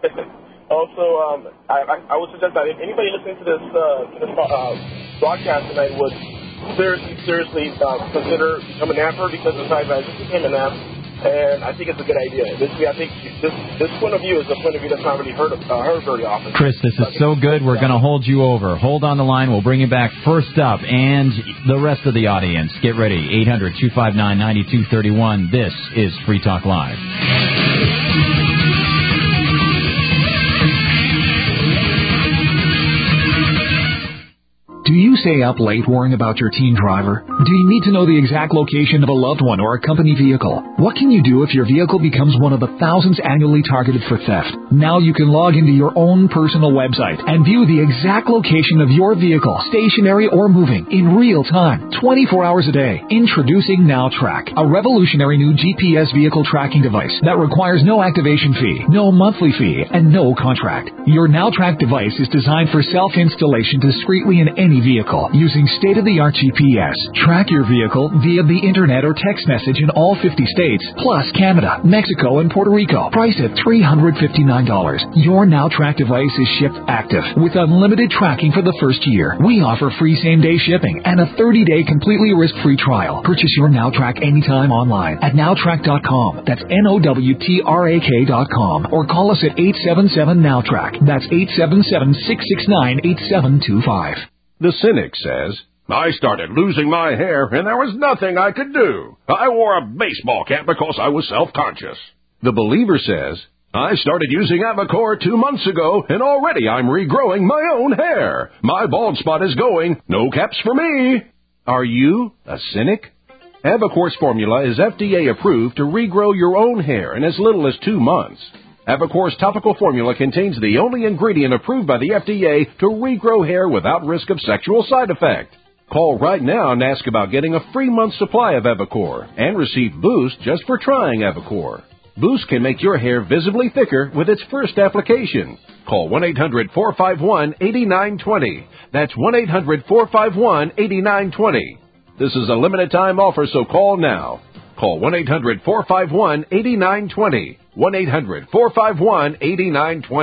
Also, um, I, I, I would suggest that if anybody listening to this uh, to this uh, broadcast tonight would seriously, seriously uh, consider becoming a napper, because besides I just became a nap, and I think it's a good idea. This, I think this this point of view is a point of view that's not really heard of, uh, heard very often. Chris, this is so good. We're going to hold you over. Hold on the line. We'll bring you back first up, and the rest of the audience. Get ready. eight hundred two five nine nine two three one. This is Free Talk Live. Do you stay up late worrying about your teen driver? Do you need to know the exact location of a loved one or a company vehicle? What can you do if your vehicle becomes one of the thousands annually targeted for theft? Now you can log into your own personal website and view the exact location of your vehicle, stationary or moving, in real time, twenty-four hours a day. Introducing NowTrack, a revolutionary new G P S vehicle tracking device that requires no activation fee, no monthly fee, and no contract. Your NowTrack device is designed for self-installation discreetly in any vehicle using state-of-the-art G P S. Track your vehicle via the internet or text message in all fifty states, plus Canada, Mexico, and Puerto Rico. Priced at three hundred fifty-nine dollars. Your NowTrack device is shipped active with unlimited tracking for the first year. We offer free same-day shipping and a thirty-day completely risk-free trial. Purchase your NowTrack anytime online at now track dot com. That's N O W T R A K dot com. Or call us at eight seven seven Now Track. That's eight seven seven, six six nine, eight seven two five. The cynic says, I started losing my hair and there was nothing I could do. I wore a baseball cap because I was self-conscious. The believer says, I started using Avacor two months ago and already I'm regrowing my own hair. My bald spot is going, no caps for me. Are you a cynic? Avacor's formula is F D A approved to regrow your own hair in as little as two months. Avacor's topical formula contains the only ingredient approved by the F D A to regrow hair without risk of sexual side effect. Call right now and ask about getting a free month supply of Avacor and receive Boost just for trying Avacor. Boost can make your hair visibly thicker with its first application. Call one eight hundred four five one eight nine two zero. That's one eight hundred four five one eight nine two zero. This is a limited time offer, so call now. Call one eight hundred four five one eight nine two zero. one eight hundred four five one eight nine two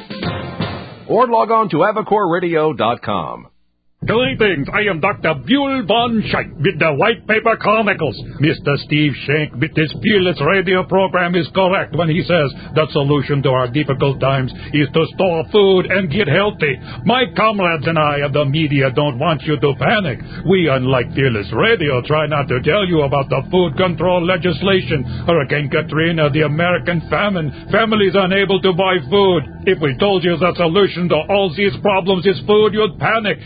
zero. Or log on to avacor radio dot com. Greetings, I am Doctor Buell Von Schenk with the White Paper Chronicles. Mister Steve Schenk with his fearless radio program is correct when he says the solution to our difficult times is to store food and get healthy. My comrades and I of the media don't want you to panic. We, unlike Fearless Radio, try not to tell you about the food control legislation, Hurricane Katrina, the American famine, families unable to buy food. If we told you the solution to all these problems is food, you'd panic and run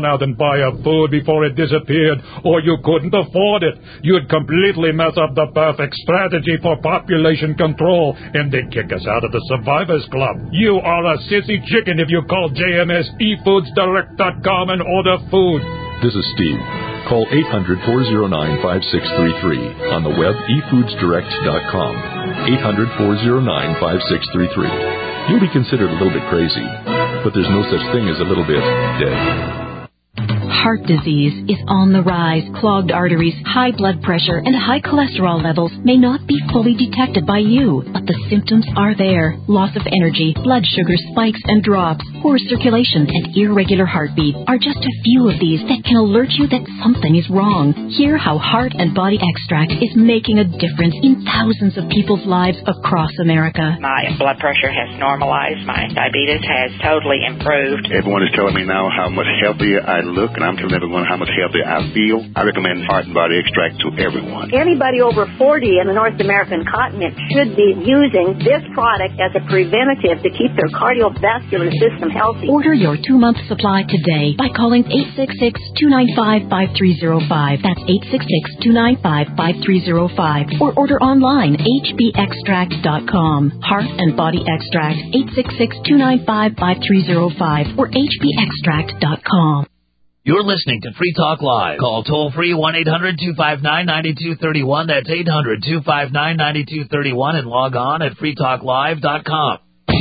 out and buy a food before it disappeared, or you couldn't afford it. You'd completely mess up the perfect strategy for population control, and they'd kick us out of the Survivors Club. You are a sissy chicken if you call J M S e foods direct dot com and order food. This is Steve. Call eight hundred, four oh nine, five six three three. On the web, e foods direct dot com. eight hundred, four oh nine, five six three three. You'll be considered a little bit crazy, but there's no such thing as a little bit dead. Heart disease is on the rise. Clogged arteries, high blood pressure, and high cholesterol levels may not be fully detected by you, but the symptoms are there. Loss of energy, blood sugar spikes and drops, poor circulation, and irregular heartbeat are just a few of these that can alert you that something is wrong. Hear how Heart and Body Extract is making a difference in thousands of people's lives across America. My blood pressure has normalized. My diabetes has totally improved. Everyone is telling me now how much healthier I look, and I'm telling everyone how much healthier I feel. I recommend Heart and Body Extract to everyone. Anybody over forty in the North American continent should be using this product as a preventative to keep their cardiovascular system healthy. Order your two-month supply today by calling eight six six, two nine five, five three zero five. That's eight six six, two nine five, five three zero five. Or order online, h b extract dot com. Heart and Body Extract, eight six six, two nine five, five three zero five or h b extract dot com. You're listening to Free Talk Live. Call toll-free one eight hundred, two five nine, nine two three one. That's eight hundred, two five nine, nine two three one and log on at free talk live dot com.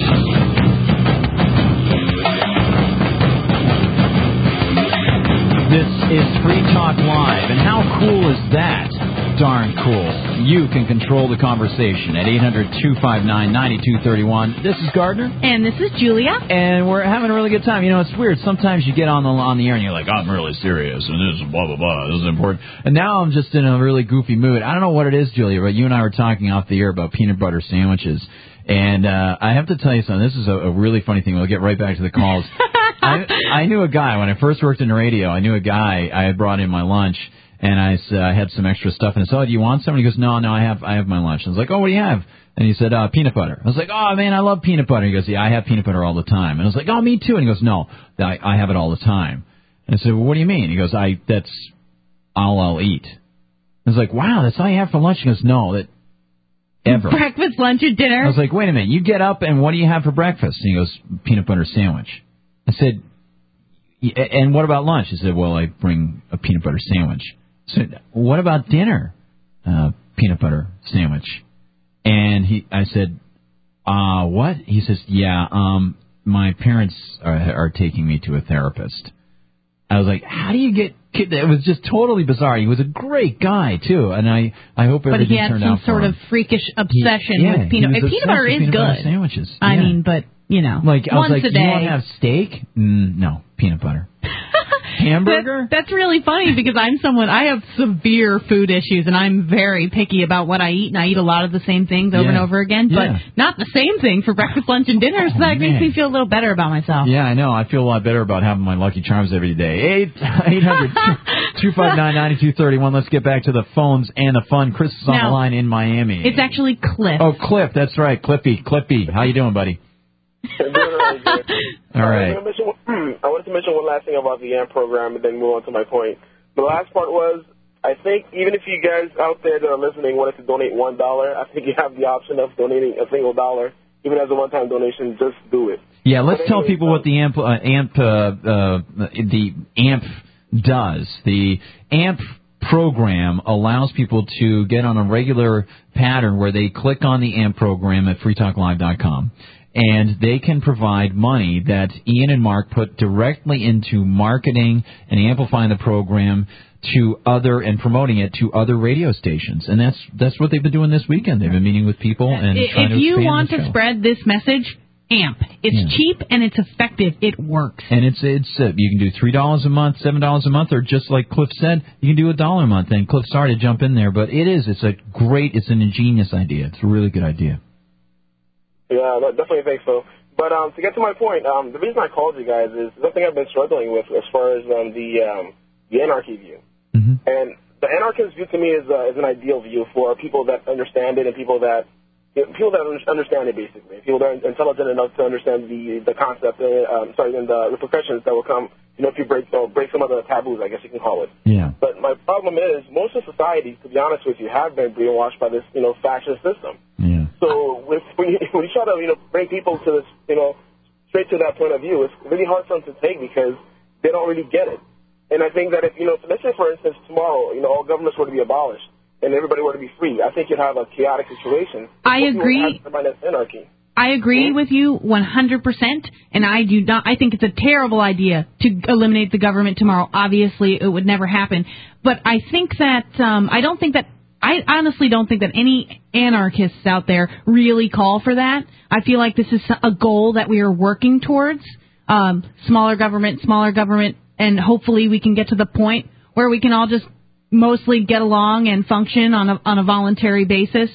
This is Free Talk Live, and how cool is that? Darn cool. You can control the conversation at eight hundred, two five nine, nine two three one. This is Gardner. And this is Julia. And we're having a really good time. You know, it's weird. Sometimes you get on the on the air and you're like, I'm really serious, and this is blah, blah, blah. This is important. And now I'm just in a really goofy mood. I don't know what it is, Julia, but you and I were talking off the air about peanut butter sandwiches. And uh, I have to tell you something. This is a, a really funny thing. We'll get right back to the calls. I, I knew a guy, when I first worked in the radio, I knew a guy, I had brought in my lunch, and I uh, I had some extra stuff, and I said, oh, do you want some? And he goes, no, no, I have I have my lunch. I was like, oh, what do you have? And he said, uh, peanut butter. I was like, oh, man, I love peanut butter. He goes, yeah, I have peanut butter all the time. And I was like, oh, me too. And he goes, no, I, I have it all the time. And I said, well, what do you mean? He goes, I that's all I'll eat. I was like, wow, that's all you have for lunch? He goes, no, that ever. Breakfast, lunch, or dinner? I was like, wait a minute, you get up and what do you have for breakfast? And he goes, peanut butter sandwich. I said, and what about lunch? He said, well, I bring a peanut butter sandwich. I said, what about dinner? Uh, peanut butter sandwich. And he, I said, uh, what? He says, yeah, um, my parents are, are taking me to a therapist. I was like, how do you get... It was just totally bizarre. He was a great guy, too, and I, I hope everything turned out for him. But he had some sort of freakish obsession he, yeah, with peanut butter. Peanut butter is peanut good. Butter sandwiches. I yeah. mean, but, you know, like, I once was like, a day. You want to have steak? Mm, no, peanut butter. Hamburger? That, that's really funny because I'm someone, I have severe food issues, and I'm very picky about what I eat, and I eat a lot of the same things over yeah. and over again, but yeah. not the same thing for breakfast, lunch, and dinner, so that oh, makes me feel a little better about myself. Yeah, I know. I feel a lot better about having my Lucky Charms every day. eight hundred, two five nine, nine two three one. Let's get back to the phones and the fun. Chris is on now, the line in Miami. It's actually Cliff. Oh, Cliff. That's right. Clippy. Clippy. How you doing, buddy? Doing really good. All right. I, mention, I wanted to mention one last thing about the A M P program and then move on to my point. The last part was, I think even if you guys out there that are listening wanted to donate one dollar, I think you have the option of donating a single dollar, even as a one-time donation. Just do it. Yeah, let's but tell anyway, people what the A M P, uh, A M P, uh, uh, the A M P does. The A M P program allows people to get on a regular pattern where they click on the A M P program at free talk live dot com. And they can provide money that Ian and Mark put directly into marketing and amplifying the program to other and promoting it to other radio stations. And that's that's what they've been doing this weekend. They've been meeting with people and if trying to If you expand want the to show. spread this message, A M P. It's yeah. cheap and it's effective. It works. And it's it's uh, you can do three dollars a month, seven dollars a month, or just like Cliff said, you can do a dollar a month. And Cliff, sorry to jump in there, but it is it's a great, it's an ingenious idea. It's a really good idea. Yeah, I definitely think so. But um, to get to my point, um, the reason I called you guys is something I've been struggling with as far as um, the um, the anarchy view. Mm-hmm. And the anarchist view to me is uh, is an ideal view for people that understand it and people that you know, people that understand it basically, people that are intelligent enough to understand the the concept, uh, um, sorry, and the repercussions that will come you know, if you break uh, break some of the taboos, I guess you can call it. Yeah. But my problem is, most of society, to be honest with you, have been brainwashed by this, you know, fascist system. Yeah. So with, when, you, when you try to, you know, bring people to this, you know, straight to that point of view, it's really hard for them to take because they don't really get it. And I think that if, you know, let's say, for instance, tomorrow, you know, all governments were to be abolished and everybody were to be free, I think you'd have a chaotic situation. I agree. Anarchy. I agree with you one hundred percent, and I do not. I think it's a terrible idea to eliminate the government tomorrow. Obviously, it would never happen. But I think that um, I don't think that I honestly don't think that any anarchists out there really call for that. I feel like this is a goal that we are working towards: um, smaller government, smaller government, and hopefully we can get to the point where we can all just mostly get along and function on a on a voluntary basis.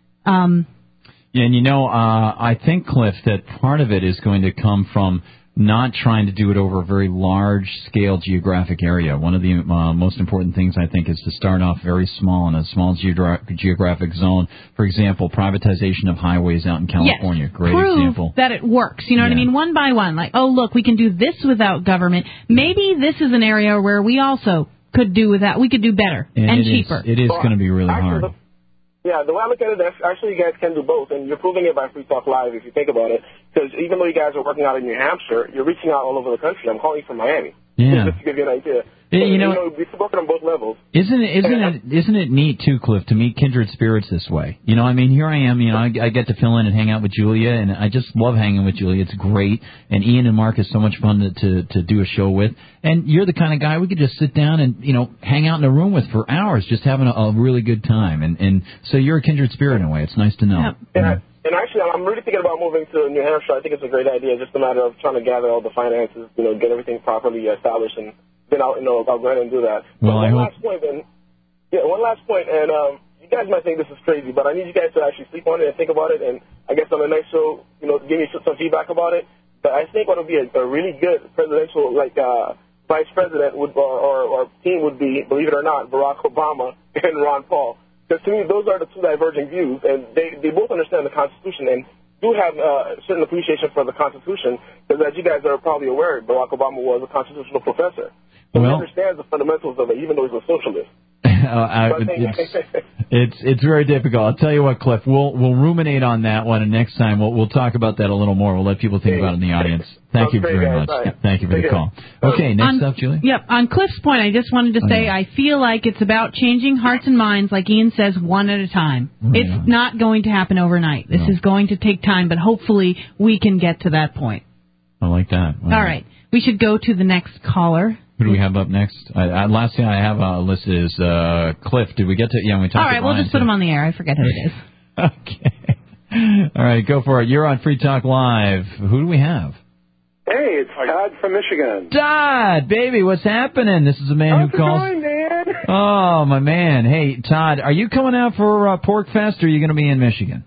Um, Yeah, and you know, uh, I think, Cliff, that part of it is going to come from not trying to do it over a very large-scale geographic area. One of the uh, most important things, I think, is to start off very small in a small geogra- geographic zone. For example, privatization of highways out in California. Yes, Great prove example. that it works. You know what I mean? One by one. Like, oh, look, we can do this without government. Maybe this is an area where we also could do without. We could do better and, and it cheaper. Is, it is going to be really hard. Yeah, the way I look at it, actually, you guys can do both, and you're proving it by Free Talk Live if you think about it. Because even though you guys are working out in New Hampshire, you're reaching out all over the country. I'm calling you from Miami. Yeah. Just to give you an idea. Yeah, So, you know, you know, we're working on both levels. Isn't it, isn't it, isn't it neat too, Cliff, to meet kindred spirits this way? You know, I mean, here I am, you know, I, I get to fill in and hang out with Julia, and I just love hanging with Julia. It's great. And Ian and Mark is so much fun to, to, to do a show with. And you're the kind of guy we could just sit down and, you know, hang out in a room with for hours, just having a, a really good time. And, and so you're a kindred spirit in a way. It's nice to know. Yeah. And, I, and actually, I'm really thinking about moving to New Hampshire. I think it's a great idea. Just a matter of trying to gather all the finances, you know, get everything properly established, and then I'll, you know, I'll go ahead and do that. Well, but I one hope... last point, then. Yeah, one last point, and um, you guys might think this is crazy, but I need you guys to actually sleep on it and think about it, and I guess on the next show, you know, give me some feedback about it. But I think what would be a, a really good presidential, like, uh, vice president would, or, or, or team would be, believe it or not, Barack Obama and Ron Paul. Because to me, those are the two diverging views, and they, they both understand the Constitution and do have uh, a certain appreciation for the Constitution, because as you guys are probably aware, Barack Obama was a constitutional professor. So well, he understands the fundamentals of it, even though he's a socialist. uh, I, it's, it's it's very difficult. I'll tell you what, Cliff. We'll we'll ruminate on that one, and next time we'll we'll talk about that a little more. We'll let people think about it in the audience. Thank you very much. Yeah, thank you for the call. Okay, next on, up, Julie. Yep. On Cliff's point, I just wanted to say I feel like it's about changing hearts and minds, like Ian says, one at a time. Right it's on. not going to happen overnight. This No. is going to take time, but hopefully we can get to that point. I like that. All right. We should go to the next caller. Who do we have up next? I, I, last thing I have uh, listed is uh, Cliff. Did we get to? Yeah, we talked. All right, to we'll Brian, just put too. him on the air. I forget who it is. Okay. All right, go for it. You're on Free Talk Live. Who do we have? Hey, it's Todd from Michigan. Todd, baby, what's happening? This is a man How's who it calls. going, man? Oh, my man. Hey, Todd, are you coming out for uh, Pork Fest, or are you going to be in Michigan?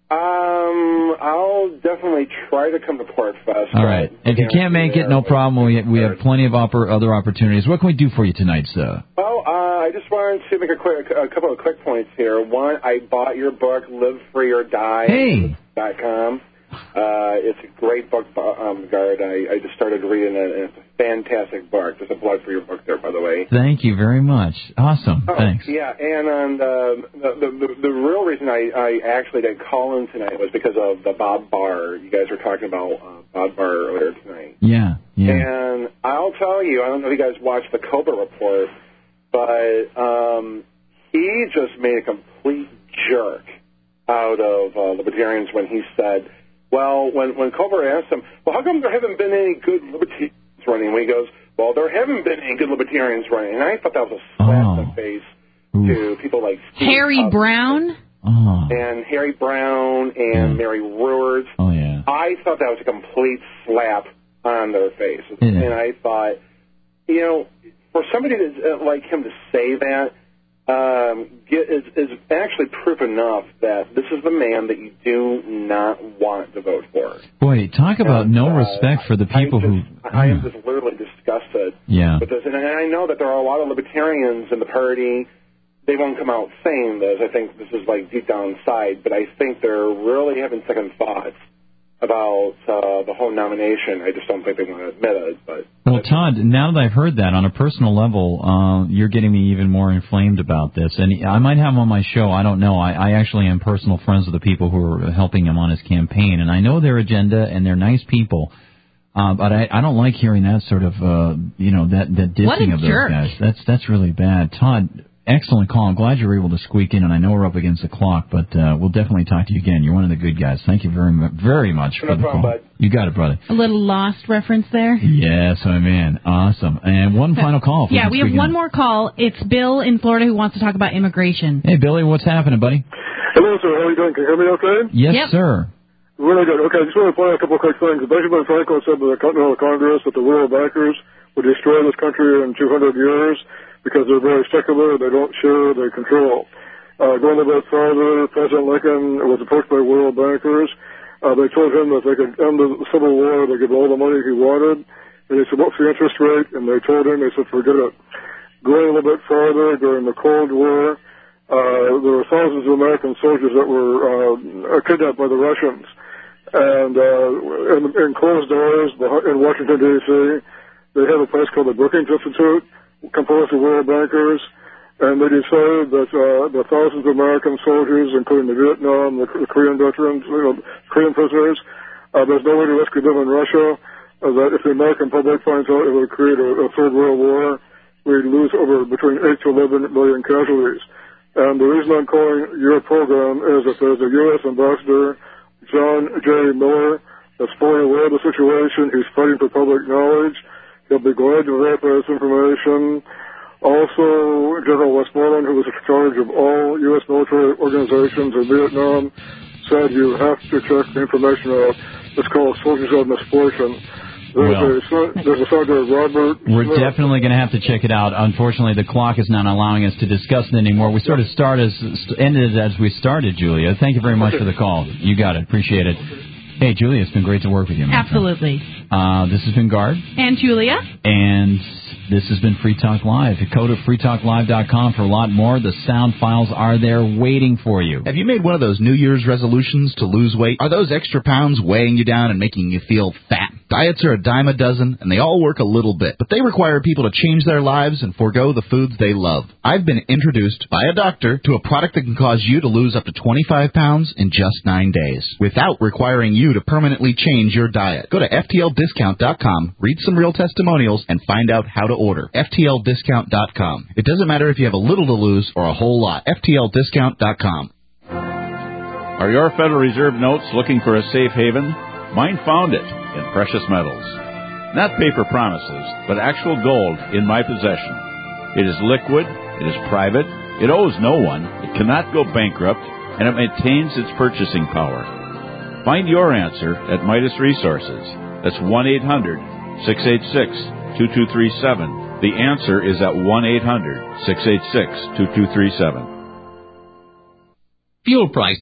Um, I'll definitely try to come to Pork Fest. All right. If you can't make it, no problem. We we have plenty of oppor- other opportunities. What can we do for you tonight, sir? Well, uh, I just wanted to make a quick, a couple of quick points here. One, I bought your book, Live Free or Die. Hey. Dot com. Uh, it's a great book, um, Guard. I, I just started reading it, and it's a fantastic book. There's a plug for your book there, by the way. Thank you very much. Awesome. Oh, Thanks. Yeah, and on the, the, the, the real reason I, I actually did call in tonight was because of the Bob Barr. You guys were talking about uh, Bob Barr earlier tonight. Yeah, yeah. And I'll tell you, I don't know if you guys watched the Cobra Report, but um, he just made a complete jerk out of uh, libertarians when he said, well, when, when Cobra asked him, well, how come there haven't been any good libertarians running? When he goes, well, there haven't been any good libertarians running. And I thought that was a slap oh. in the face to people like Steve Harry Huff Brown? Oh. and Harry Brown and Yeah. Mary Ruwart. Oh, yeah. I thought that was a complete slap on their face. Yeah. And I thought, you know, for somebody to, uh, like him to say that um, get, is, is actually proof enough that this is the man that you do not want to vote for. Boy, talk about And, no uh, respect for the people I'm just, who... I am just literally disgusted Yeah. with this. And I know that there are a lot of libertarians in the party. They won't come out saying this. I think this is like deep down inside, but I think they're really having second thoughts about uh, the whole nomination. I just don't think they want to admit it. But Well, Todd, now that I've heard that on a personal level, uh, you're getting me even more inflamed about this. And I might have him on my show. I don't know. I, I actually am personal friends with the people who are helping him on his campaign, and I know their agenda, and they're nice people. Uh, but I, I don't like hearing that sort of, uh, you know, that, that dissing of those jerk. guys. That's that's really bad. Todd, excellent call. I'm glad you were able to squeak in, and I know we're up against the clock, but uh, we'll definitely talk to you again. You're one of the good guys. Thank you very mu- very much No for the problem, call. bud. You got it, brother. A little Lost reference there. Yes, my man. Awesome. And one final call. if Yeah, can we have squeak one in. more call. It's Bill in Florida who wants to talk about immigration. Hey, Billy, what's happening, buddy? Hello, sir. How are you doing? Can you hear me okay? Yes, Yep. sir. Really good. Okay, I just want to point out a couple of quick things. Benjamin Franklin said to the Continental Congress that the world bankers would destroy this country in two hundred years because they're very secular, they don't share, they control. Uh, going a bit farther, President Lincoln was approached by world bankers. Uh, they told him that they could end the Civil War, they could give all the money he wanted. And he said, what's the interest rate? And they told him, they said, forget it. Going a little bit farther, during the Cold War, uh, there were thousands of American soldiers that were uh, kidnapped by the Russians. And uh, in, in closed doors in Washington, D C, they have a place called the Brookings Institute, composed of world bankers, and they decided that uh, the thousands of American soldiers, including the Vietnam, the, the Korean veterans, you know, Korean prisoners, uh, there's no way to rescue them in Russia, uh, that if the American public finds out it would create a, a third world war, we'd lose over between eight to eleven million casualties. And the reason I'm calling your program is that there's a U S ambassador, John J. Miller, that's fully aware of the situation. He's fighting for public knowledge. He'll be glad to verify this information. Also, General Westmoreland, who was in charge of all U S military organizations in Vietnam, said you have to check the information out. It's called Soldiers of Misfortune. There's, Well, a, there's a Sergeant Robert We're Smith. definitely going to have to check it out. Unfortunately, the clock is not allowing us to discuss it anymore. We sort of start as, ended as we started, Julia. Thank you very much for the call. You got it. Appreciate it. Hey, Julia, it's been great to work with you, man. Absolutely. Uh, this has been Guard. And Julia? And this has been Free Talk Live. Go to free talk live dot com for a lot more. The sound files are there waiting for you. Have you made one of those New Year's resolutions to lose weight? Are those extra pounds weighing you down and making you feel fat? Diets are a dime a dozen, and they all work a little bit, but they require people to change their lives and forego the foods they love. I've been introduced by a doctor to a product that can cause you to lose up to twenty-five pounds in just nine days, without requiring you to permanently change your diet. Go to F T L discount dot com, read some real testimonials, and find out how to order. F T L discount dot com. It doesn't matter if you have a little to lose or a whole lot. F T L discount dot com. Are your Federal Reserve notes looking for a safe haven? Mine found it in precious metals. Not paper promises, but actual gold in my possession. It is liquid, it is private, it owes no one, it cannot go bankrupt, and it maintains its purchasing power. Find your answer at Midas Resources. That's one eight hundred six eight six two two three seven. The answer is at one eight hundred six eight six two two three seven. Fuel price.